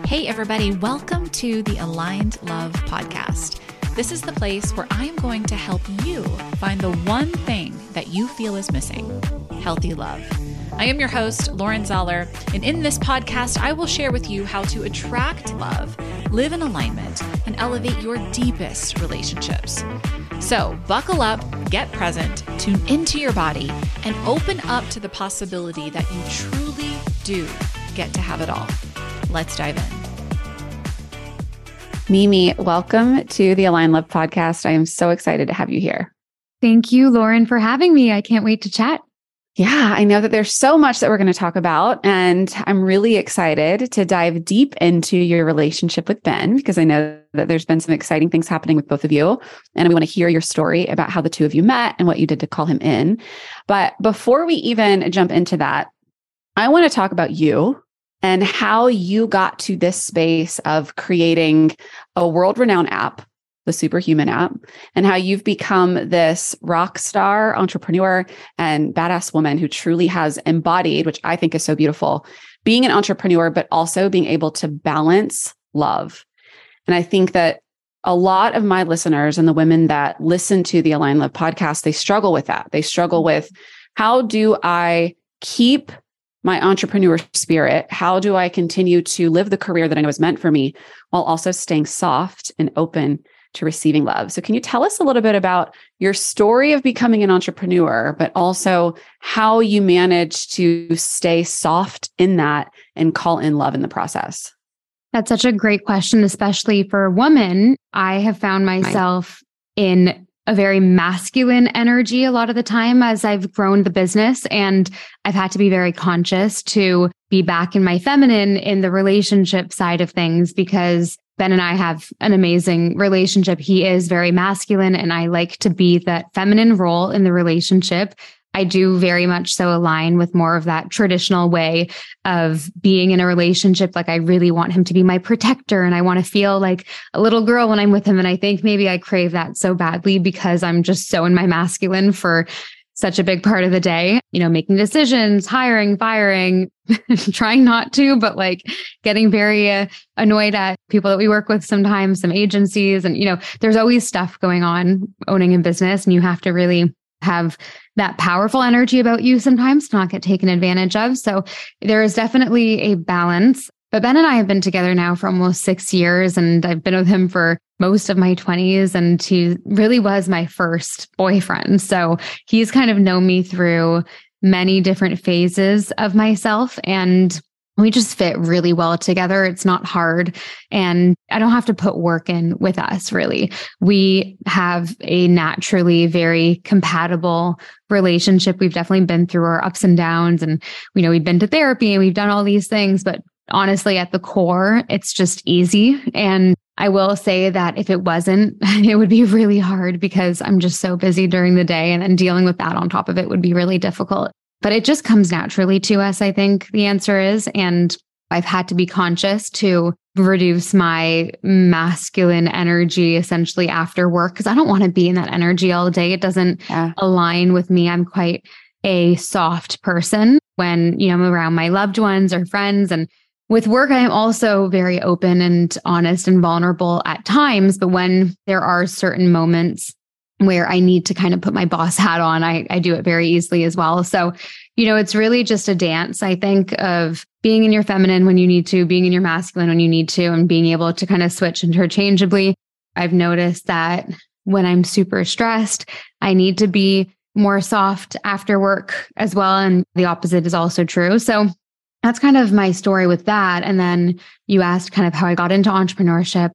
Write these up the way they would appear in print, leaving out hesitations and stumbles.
Hey, everybody, welcome to the Aligned Love Podcast. This is the place where I am going to help you find the one thing that you feel is missing: healthy love. I am your host, Lauren Zoller, and in this podcast, I will share with you how to attract love, live in alignment, and elevate your deepest relationships. So buckle up, get present, tune into your body, and open up to the possibility that you truly do get to have it all. Let's dive in. Mimi, welcome to the Aligned Love Podcast. I am so excited to have you here. Thank you, Lauren, for having me. I can't wait to chat. Yeah, I know that there's so much that we're going to talk about, and I'm really excited to dive deep into your relationship with Ben, because I know that there's been some exciting things happening with both of you, and we want to hear your story about how the two of you met and what you did to call him in. But before we even jump into that, I want to talk about you and how you got to this space of creating a world-renowned app, the Superhuman app, and how you've become this rock star entrepreneur and badass woman who truly has embodied, which I think is so beautiful, being an entrepreneur, but also being able to balance love. And I think that a lot of my listeners and the women that listen to the Aligned Love podcast, they struggle with that. They struggle with, how do I keep my entrepreneur spirit? How do I continue to live the career that I know is meant for me while also staying soft and open to receiving love? So can you tell us a little bit about your story of becoming an entrepreneur, but also how you managed to stay soft in that and call in love in the process? That's such a great question, especially for a woman. I have found myself in a very masculine energy a lot of the time as I've grown the business, and I've had to be very conscious to be back in my feminine in the relationship side of things, because Ben and I have an amazing relationship. He is very masculine, and I like to be that feminine role in the relationship. I do very much so align with more of that traditional way of being in a relationship. Like, I really want him to be my protector, and I want to feel like a little girl when I'm with him. And I think maybe I crave that so badly because I'm just so in my masculine for such a big part of the day, making decisions, hiring, firing, trying not to, but like getting very annoyed at people that we work with sometimes, some agencies. And, there's always stuff going on owning a business, and you have to really have that powerful energy about you sometimes to not get taken advantage of. So there is definitely a balance. But Ben and I have been together now for almost 6 years, and I've been with him for most of my 20s, and he really was my first boyfriend. So he's kind of known me through many different phases of myself, and we just fit really well together. It's not hard, and I don't have to put work in with us, really. We have a naturally very compatible relationship. We've definitely been through our ups and downs, and we've been to therapy and we've done all these things, but honestly, at the core, it's just easy. And I will say that if it wasn't, it would be really hard because I'm just so busy during the day, and then dealing with that on top of it would be really difficult. But it just comes naturally to us, I think the answer is. And I've had to be conscious to reduce my masculine energy essentially after work, because I don't want to be in that energy all day. It doesn't align with me. I'm quite a soft person when, I'm around my loved ones or friends. And with work, I am also very open and honest and vulnerable at times. But when there are certain moments where I need to kind of put my boss hat on, I do it very easily as well. So, it's really just a dance, I think, of being in your feminine when you need to, being in your masculine when you need to, and being able to kind of switch interchangeably. I've noticed that when I'm super stressed, I need to be more soft after work as well. And the opposite is also true. So that's kind of my story with that. And then you asked kind of how I got into entrepreneurship.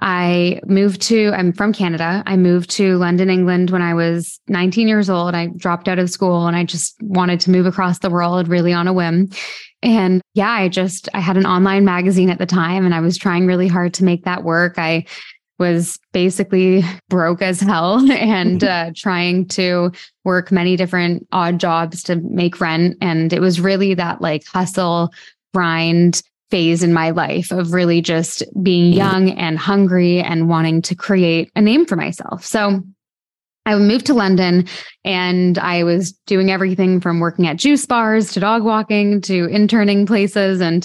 I'm from Canada. I moved to London, England when I was 19 years old. I dropped out of school and I just wanted to move across the world really on a whim. And I had an online magazine at the time, and I was trying really hard to make that work. I was basically broke as hell and trying to work many different odd jobs to make rent. And it was really that like hustle, grind phase in my life of really just being young and hungry and wanting to create a name for myself. So I moved to London, and I was doing everything from working at juice bars to dog walking to interning places. And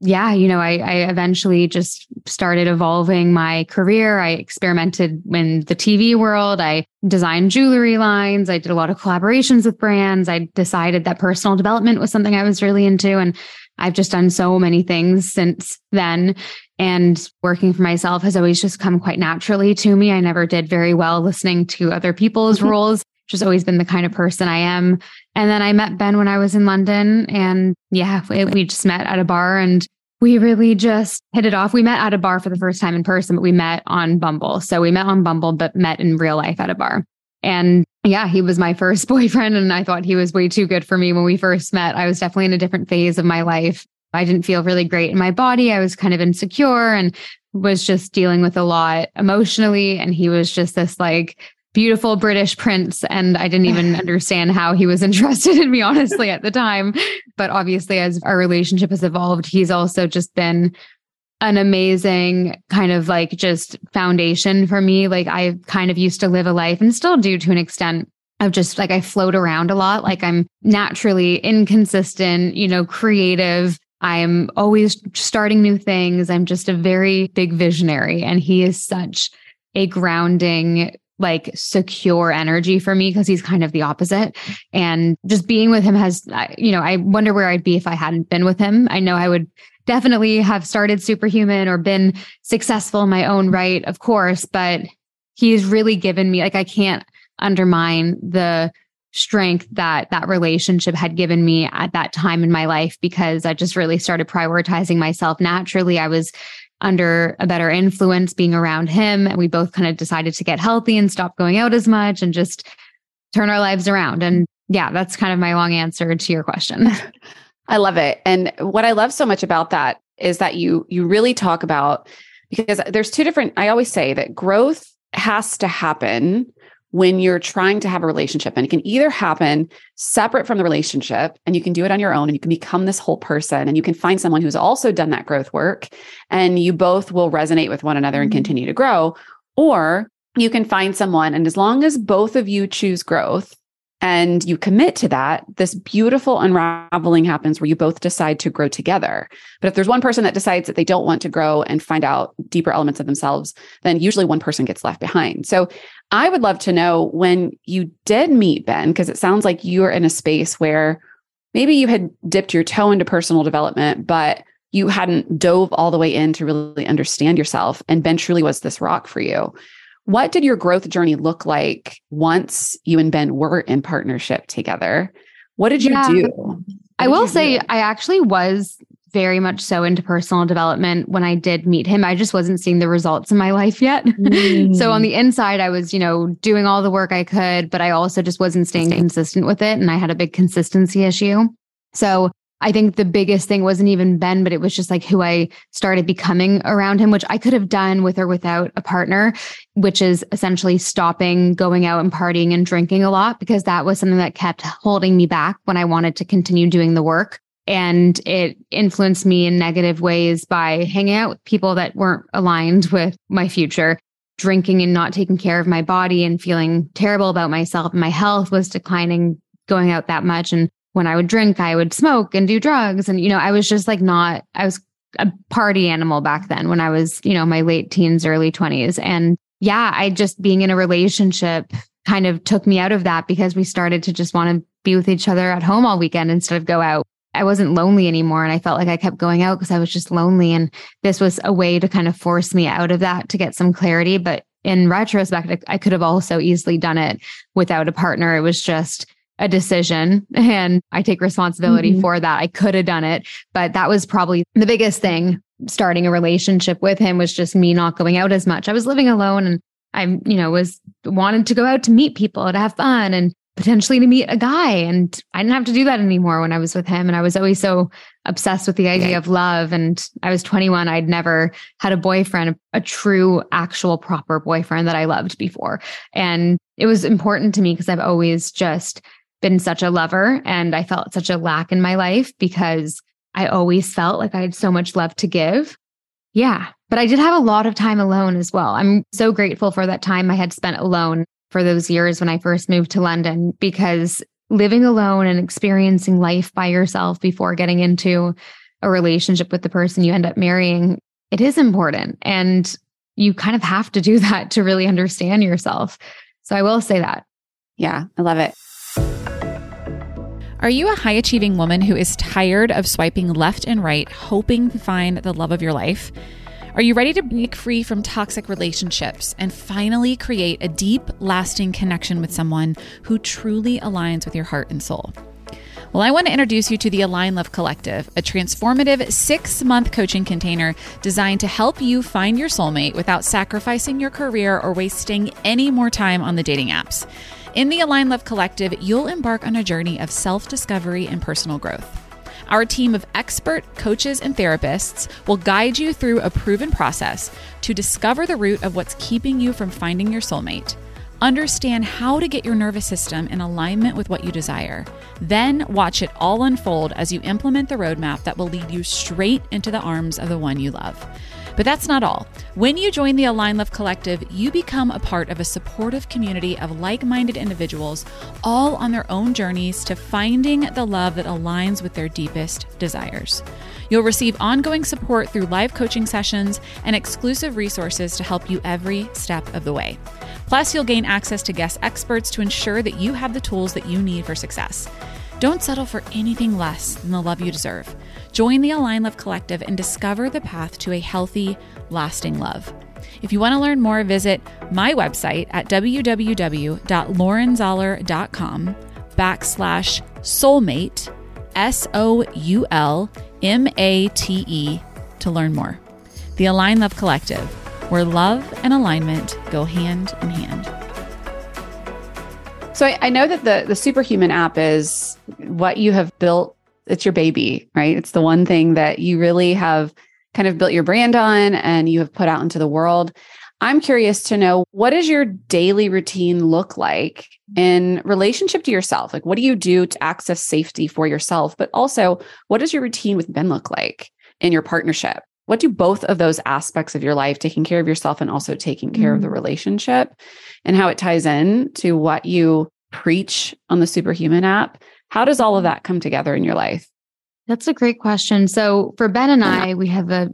yeah, I eventually just started evolving my career. I experimented in the TV world. I designed jewelry lines. I did a lot of collaborations with brands. I decided that personal development was something I was really into. And I've just done so many things since then. And working for myself has always just come quite naturally to me. I never did very well listening to other people's roles. Just always been the kind of person I am. And then I met Ben when I was in London, and yeah, we just met at a bar and we really just hit it off. We met at a bar for the first time in person, but we met on Bumble. So we met on Bumble, but met in real life at a bar. And yeah, he was my first boyfriend, and I thought he was way too good for me when we first met. I was definitely in a different phase of my life. I didn't feel really great in my body. I was kind of insecure and was just dealing with a lot emotionally. And he was just this like beautiful British prince. And I didn't even understand how he was interested in me, honestly, at the time. But obviously, as our relationship has evolved, he's also just been an amazing kind of like just foundation for me. Like I kind of used to live a life, and still do to an extent, of just like I float around a lot. Like I'm naturally inconsistent, creative. I'm always starting new things. I'm just a very big visionary. And he is such a grounding, like secure energy for me, because he's kind of the opposite. And just being with him has, I wonder where I'd be if I hadn't been with him. I know I would definitely have started Superhuman or been successful in my own right, of course, but he's really given me, like, I can't undermine the strength that relationship had given me at that time in my life, because I just really started prioritizing myself naturally. I was under a better influence being around him, and we both kind of decided to get healthy and stop going out as much and just turn our lives around. And yeah, that's kind of my long answer to your question. I love it. And what I love so much about that is that you really talk about, because there's two different, I always say that growth has to happen when you're trying to have a relationship, and it can either happen separate from the relationship and you can do it on your own and you can become this whole person and you can find someone who's also done that growth work and you both will resonate with one another and continue to grow. Or you can find someone, and as long as both of you choose growth and you commit to that, this beautiful unraveling happens where you both decide to grow together. But if there's one person that decides that they don't want to grow and find out deeper elements of themselves, then usually one person gets left behind. So I would love to know, when you did meet Ben, because it sounds like you're in a space where maybe you had dipped your toe into personal development, but you hadn't dove all the way in to really understand yourself. And Ben truly was this rock for you. What did your growth journey look like once you and Ben were in partnership together? What did you do? I will say I actually was very much so into personal development when I did meet him. I just wasn't seeing the results in my life yet. So on the inside, I was, doing all the work I could, but I also just wasn't staying consistent with it. And I had a big consistency issue. So I think the biggest thing wasn't even Ben, but it was just like who I started becoming around him, which I could have done with or without a partner, which is essentially stopping going out and partying and drinking a lot, because that was something that kept holding me back when I wanted to continue doing the work. And it influenced me in negative ways by hanging out with people that weren't aligned with my future, drinking and not taking care of my body and feeling terrible about myself. My health was declining going out that much. And when I would drink, I would smoke and do drugs. And, I was just like I was a party animal back then when I was, my late teens, early 20s. And yeah, I just being in a relationship kind of took me out of that, because we started to just want to be with each other at home all weekend instead of go out. I wasn't lonely anymore. And I felt like I kept going out because I was just lonely. And this was a way to kind of force me out of that to get some clarity. But in retrospect, I could have also easily done it without a partner. It was just a decision, and I take responsibility for that. I could have done it, but that was probably the biggest thing. Starting a relationship with him was just me not going out as much. I was living alone, and I, was wanted to go out to meet people, to have fun, and potentially to meet a guy. And I didn't have to do that anymore when I was with him. And I was always so obsessed with the idea of love. And I was 21. I'd never had a boyfriend, a true, actual, proper boyfriend that I loved before. And it was important to me because I've always just been such a lover, and I felt such a lack in my life because I always felt like I had so much love to give. Yeah. But I did have a lot of time alone as well. I'm so grateful for that time I had spent alone for those years when I first moved to London, because living alone and experiencing life by yourself before getting into a relationship with the person you end up marrying, it is important. And you kind of have to do that to really understand yourself. So I will say that. Yeah, I love it. Are you a high-achieving woman who is tired of swiping left and right, hoping to find the love of your life? Are you ready to break free from toxic relationships and finally create a deep, lasting connection with someone who truly aligns with your heart and soul? Well, I want to introduce you to the Align Love Collective, a transformative 6-month coaching container designed to help you find your soulmate without sacrificing your career or wasting any more time on the dating apps. In the Align Love Collective, you'll embark on a journey of self-discovery and personal growth. Our team of expert coaches and therapists will guide you through a proven process to discover the root of what's keeping you from finding your soulmate. Understand how to get your nervous system in alignment with what you desire. Then watch it all unfold as you implement the roadmap that will lead you straight into the arms of the one you love. But that's not all. When you join the Align Love Collective, you become a part of a supportive community of like-minded individuals, all on their own journeys to finding the love that aligns with their deepest desires. You'll receive ongoing support through live coaching sessions and exclusive resources to help you every step of the way. Plus, you'll gain access to guest experts to ensure that you have the tools that you need for success. Don't settle for anything less than the love you deserve. Join the Align Love Collective and discover the path to a healthy, lasting love. If you want to learn more, visit my website at www.laurenzoller.com/soulmate, SOULMATE, to learn more. The Align Love Collective, where love and alignment go hand in hand. So I know that the Superhuman app is what you have built. It's your baby, right? It's the one thing that you really have kind of built your brand on and you have put out into the world. I'm curious to know, what does your daily routine look like in relationship to yourself? Like, what do you do to access safety for yourself? But also, what does your routine with Ben look like in your partnership? What do both of those aspects of your life, taking care of yourself and also taking care of the relationship, and how it ties in to what you preach on the Superhuman app? How does all of that come together in your life? That's a great question. So for Ben and I, we have a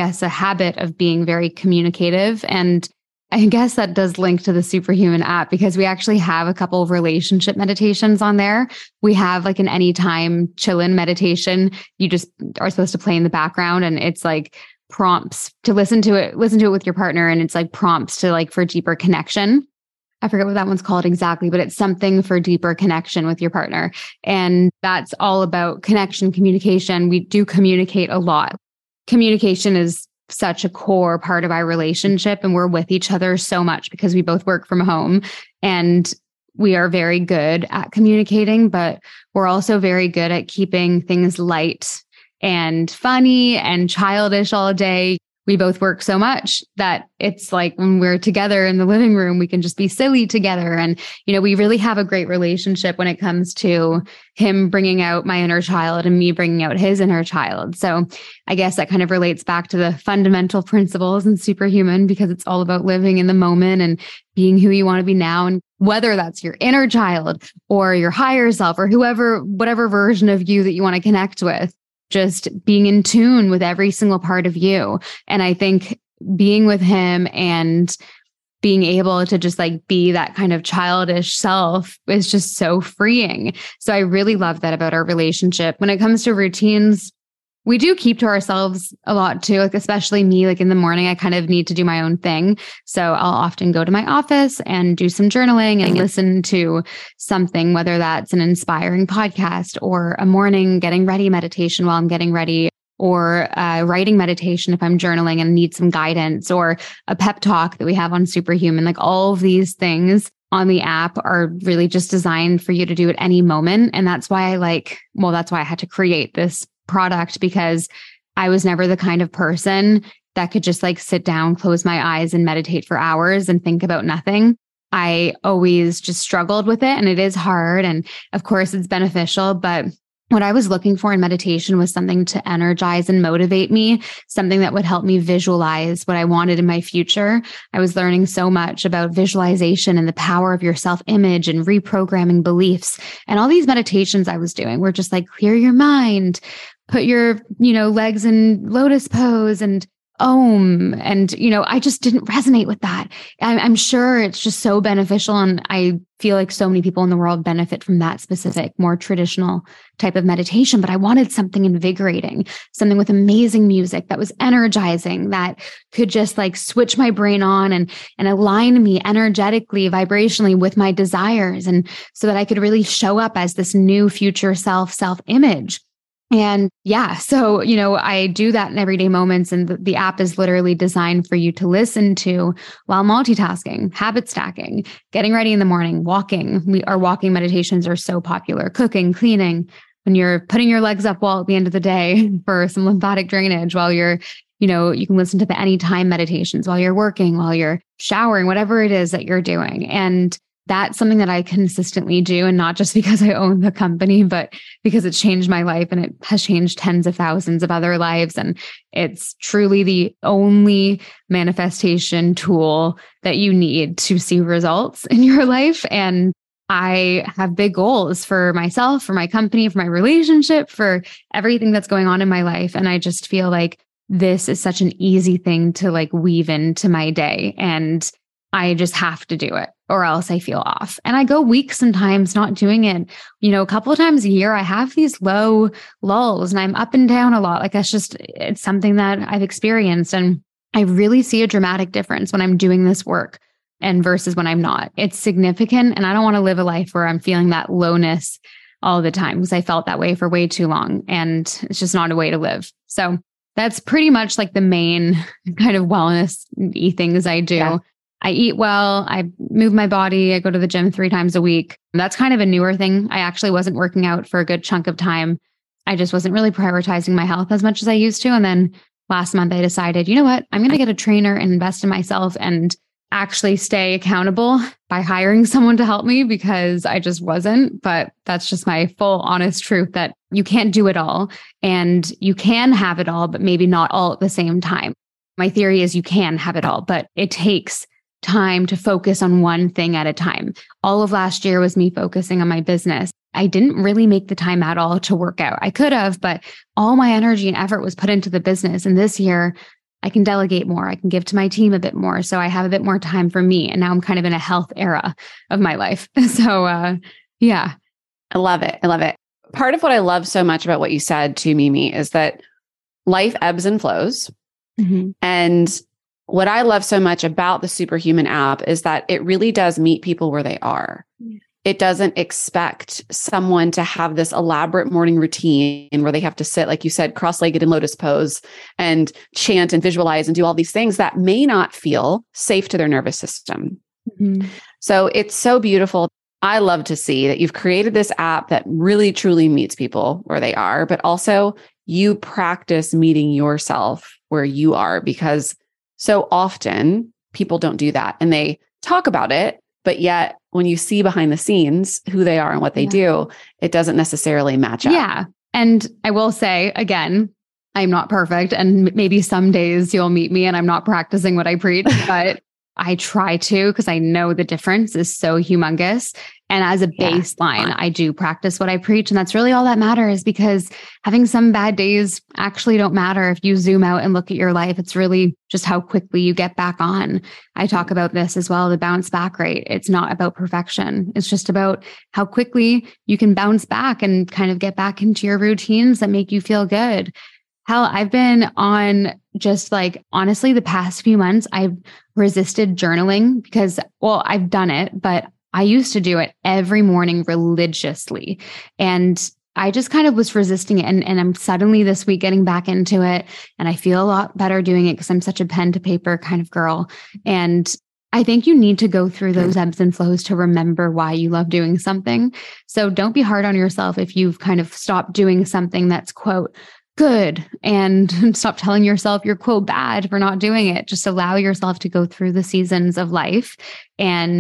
habit of being very communicative. And I guess that does link to the Superhuman app because we actually have a couple of relationship meditations on there. We have like an anytime chillin' meditation. You just are supposed to play in the background, and it's like prompts to listen to it with your partner. And it's like prompts to like for deeper connection. I forget what that one's called exactly, but it's something for deeper connection with your partner. And that's all about connection, communication. We do communicate a lot. Communication is such a core part of our relationship, and we're with each other so much because we both work from home and we are very good at communicating, but we're also very good at keeping things light and funny and childish all day. We both work so much that it's like when we're together in the living room, we can just be silly together. And, we really have a great relationship when it comes to him bringing out my inner child and me bringing out his inner child. So I guess that kind of relates back to the fundamental principles in Superhuman, because it's all about living in the moment and being who you want to be now. And whether that's your inner child or your higher self or whatever version of you that you want to connect with, just being in tune with every single part of you. And I think being with him and being able to just like be that kind of childish self is just so freeing. So I really love that about our relationship. When it comes to routines, we do keep to ourselves a lot too, like especially me, like in the morning, I kind of need to do my own thing. So I'll often go to my office and do some journaling and listen to something, whether that's an inspiring podcast or a morning getting ready meditation while I'm getting ready, or writing meditation if I'm journaling and need some guidance, or a pep talk that we have on Superhuman. Like all of these things on the app are really just designed for you to do at any moment. And that's why that's why I had to create this product, because I was never the kind of person that could just like sit down, close my eyes and meditate for hours and think about nothing. I always just struggled with it, and it is hard. And of course it's beneficial, but what I was looking for in meditation was something to energize and motivate me, something that would help me visualize what I wanted in my future. I was learning so much about visualization and the power of your self-image and reprogramming beliefs. And all these meditations I was doing were just like, clear your mind, put your, legs in lotus pose and Om. And, I just didn't resonate with that. I'm sure it's just so beneficial. And I feel like so many people in the world benefit from that specific, more traditional type of meditation. But I wanted something invigorating, something with amazing music that was energizing, that could just like switch my brain on and align me energetically, vibrationally with my desires. And so that I could really show up as this new future self-image. And yeah, so, I do that in everyday moments. And the app is literally designed for you to listen to while multitasking, habit stacking, getting ready in the morning, walking. Our walking meditations are so popular, cooking, cleaning, when you're putting your legs up wall at the end of the day for some lymphatic drainage, while you're, you can listen to the anytime meditations while you're working, while you're showering, whatever it is that you're doing. And that's something that I consistently do. And not just because I own the company, but because it's changed my life and it has changed tens of thousands of other lives. And it's truly the only manifestation tool that you need to see results in your life. And I have big goals for myself, for my company, for my relationship, for everything that's going on in my life. And I just feel like this is such an easy thing to like weave into my day. And I just have to do it or else I feel off. And I go weeks sometimes not doing it. A couple of times a year, I have these low lulls and I'm up and down a lot. Like it's something that I've experienced. And I really see a dramatic difference when I'm doing this work and versus when I'm not. It's significant. And I don't want to live a life where I'm feeling that lowness all the time, because I felt that way for way too long. And it's just not a way to live. So that's pretty much like the main kind of wellness-y things I do. Yeah. I eat well, I move my body, I go to the gym 3 times a week. That's kind of a newer thing. I actually wasn't working out for a good chunk of time. I just wasn't really prioritizing my health as much as I used to. And then last month I decided, you know what, I'm going to get a trainer and invest in myself and actually stay accountable by hiring someone to help me, because I just wasn't. But that's just my full honest truth, that you can't do it all and you can have it all, but maybe not all at the same time. My theory is you can have it all, but it takes time to focus on one thing at a time. All of last year was me focusing on my business. I didn't really make the time at all to work out. I could have, but all my energy and effort was put into the business. And this year I can delegate more. I can give to my team a bit more. So I have a bit more time for me. And now I'm kind of in a health era of my life. So yeah. I love it. I love it. Part of what I love so much about what you said to Mimi is that life ebbs and flows. Mm-hmm. And what I love so much about the Superhuman app is that it really does meet people where they are. It doesn't expect someone to have this elaborate morning routine where they have to sit, like you said, cross-legged in lotus pose and chant and visualize and do all these things that may not feel safe to their nervous system. Mm-hmm. So it's so beautiful. I love to see that you've created this app that really, truly meets people where they are, but also you practice meeting yourself where you are, because so often people don't do that and they talk about it, but yet when you see behind the scenes who they are and what they do, it doesn't necessarily match up. Yeah. And I will say again, I'm not perfect. And maybe some days you'll meet me and I'm not practicing what I preach, but I try to, because I know the difference is so humongous. And as a baseline, I do practice what I preach. And that's really all that matters, because having some bad days actually don't matter. If you zoom out and look at your life, it's really just how quickly you get back on. I talk about this as well, the bounce back rate. It's not about perfection. It's just about how quickly you can bounce back and kind of get back into your routines that make you feel good. Hell, I've been on just like, honestly, the past few months, I've resisted journaling because, well, I've done it, but I used to do it every morning religiously. And I just kind of was resisting it. And I'm suddenly this week getting back into it. And I feel a lot better doing it because I'm such a pen to paper kind of girl. And I think you need to go through those ebbs and flows to remember why you love doing something. So don't be hard on yourself if you've kind of stopped doing something that's, quote, good, and stop telling yourself you're, quote, bad for not doing it. Just allow yourself to go through the seasons of life and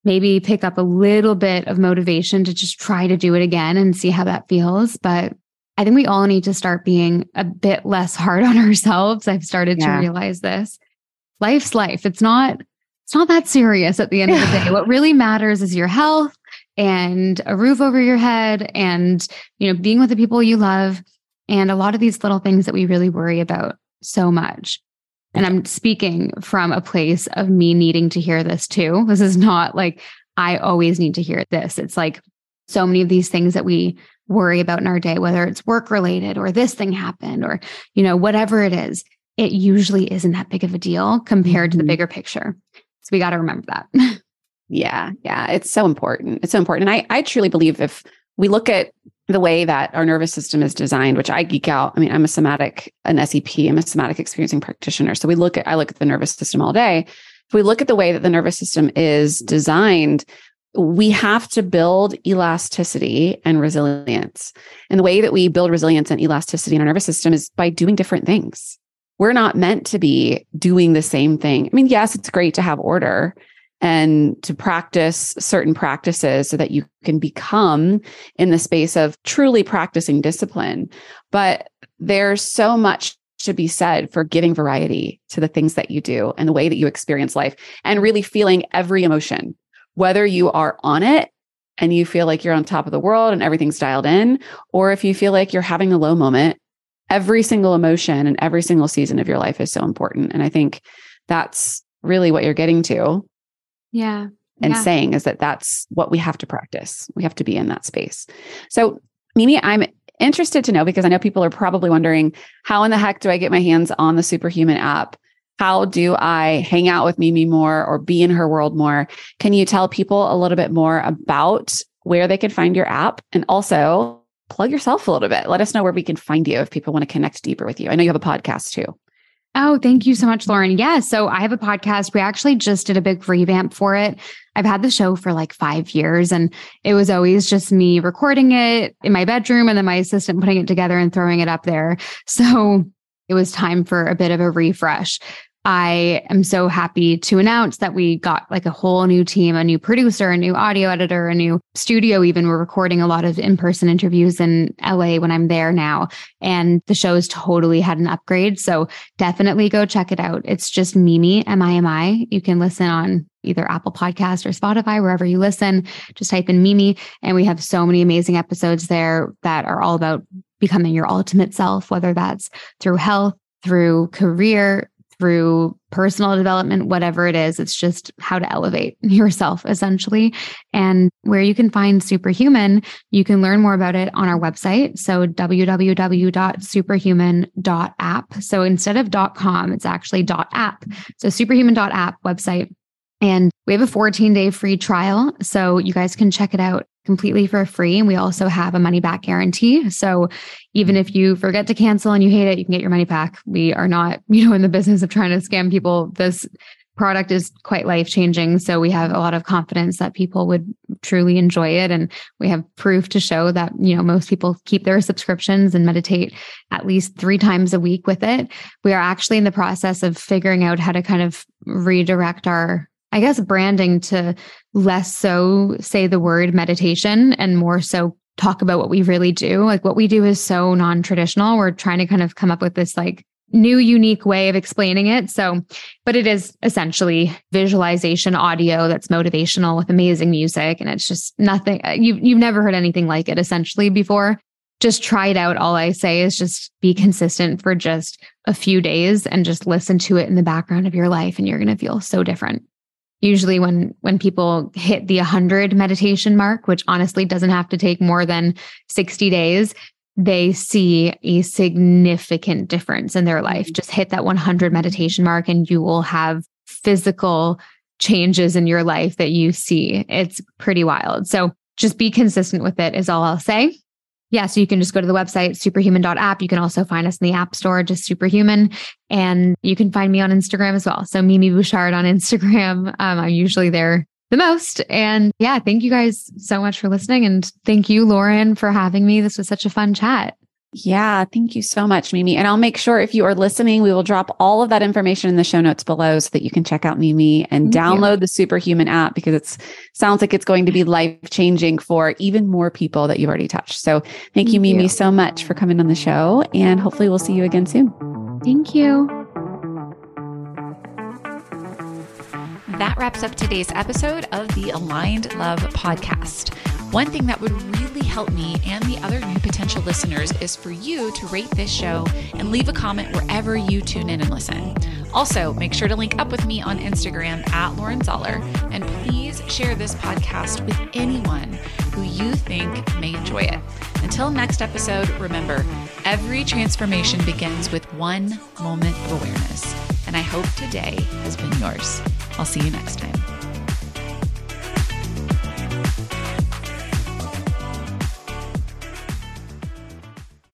maybe pick up a little bit of motivation to just try to do it again and see how that feels. But I think we all need to start being a bit less hard on ourselves. I've started to realize this. Life's life. It's not that serious at the end of the day. What really matters is your health and a roof over your head and, being with the people you love and a lot of these little things that we really worry about so much. And I'm speaking from a place of me needing to hear this too. This is not like I always need to hear this. It's like so many of these things that we worry about in our day, whether it's work related or this thing happened or, whatever it is, it usually isn't that big of a deal compared to the bigger picture. So we got to remember that. Yeah. It's so important. It's so important. And I truly believe if we look at the way that our nervous system is designed, which I geek out. I mean, I'm an SEP, I'm a somatic experiencing practitioner. So I look at the nervous system all day. If we look at the way that the nervous system is designed, we have to build elasticity and resilience. And the way that we build resilience and elasticity in our nervous system is by doing different things. We're not meant to be doing the same thing. I mean, yes, it's great to have order and to practice certain practices so that you can become in the space of truly practicing discipline. But there's so much to be said for giving variety to the things that you do and the way that you experience life and really feeling every emotion, whether you are on it and you feel like you're on top of the world and everything's dialed in, or if you feel like you're having a low moment. Every single emotion and every single season of your life is so important. And I think that's really what you're getting to. Saying is that that's what we have to practice. We have to be in that space. So Mimi, I'm interested to know, because I know people are probably wondering, how in the heck do I get my hands on the Superhuman app? How do I hang out with Mimi more or be in her world more? Can you tell people a little bit more about where they can find your app, and also plug yourself a little bit? Let us know where we can find you if people want to connect deeper with you. I know you have a podcast too. Oh, thank you so much, Lauren. Yeah. So I have a podcast. We actually just did a big revamp for it. I've had the show for like 5 years, and it was always just me recording it in my bedroom and then my assistant putting it together and throwing it up there. So it was time for a bit of a refresh. I am so happy to announce that we got like a whole new team, a new producer, a new audio editor, a new studio. Even we're recording a lot of in-person interviews in LA when I'm there now. And the show's totally had an upgrade. So definitely go check it out. It's just Mimi, Mimi. You can listen on either Apple Podcast or Spotify, wherever you listen. Just type in Mimi. And we have so many amazing episodes there that are all about becoming your ultimate self, whether that's through health, through career, through personal development, whatever it is. It's just how to elevate yourself, essentially. And where you can find Superhuman, you can learn more about it on our website. So www.superhuman.app. So instead of .com, it's actually .app. So superhuman.app website. And we have a 14-day free trial. So you guys can check it out completely for free. And we also have a money back guarantee. So even if you forget to cancel and you hate it, you can get your money back. We are not, in the business of trying to scam people. This product is quite life-changing. So we have a lot of confidence that people would truly enjoy it. And we have proof to show that, most people keep their subscriptions and meditate at least 3 times a week with it. We are actually in the process of figuring out how to kind of redirect our branding to less so say the word meditation and more so talk about what we really do. Like what we do is so non-traditional. We're trying to kind of come up with this like new, unique way of explaining it. So, but it is essentially visualization audio that's motivational with amazing music. And it's just nothing, you've never heard anything like it essentially before. Just try it out. All I say is just be consistent for just a few days and just listen to it in the background of your life. And you're going to feel so different. Usually when people hit the 100 meditation mark, which honestly doesn't have to take more than 60 days, they see a significant difference in their life. Just hit that 100 meditation mark and you will have physical changes in your life that you see. It's pretty wild. So just be consistent with it is all I'll say. Yeah, so you can just go to the website, superhuman.app. You can also find us in the App Store, just Superhuman. And you can find me on Instagram as well. So Mimi Bouchard on Instagram. I'm usually there the most. And yeah, thank you guys so much for listening. And thank you, Lauren, for having me. This was such a fun chat. Yeah, thank you so much, Mimi. And I'll make sure if you are listening, we will drop all of that information in the show notes below so that you can check out Mimi and download the Superhuman app, because it sounds like it's going to be life-changing for even more people that you've already touched. So thank you, Mimi, so much for coming on the show, and hopefully we'll see you again soon. Thank you. That wraps up today's episode of the Aligned Love podcast. One thing that would really help me and the other new potential listeners is for you to rate this show and leave a comment wherever you tune in and listen. Also, make sure to link up with me on Instagram at Lauren Zoller, and please share this podcast with anyone who you think may enjoy it. Until next episode, remember, every transformation begins with one moment of awareness, and I hope today has been yours. I'll see you next time.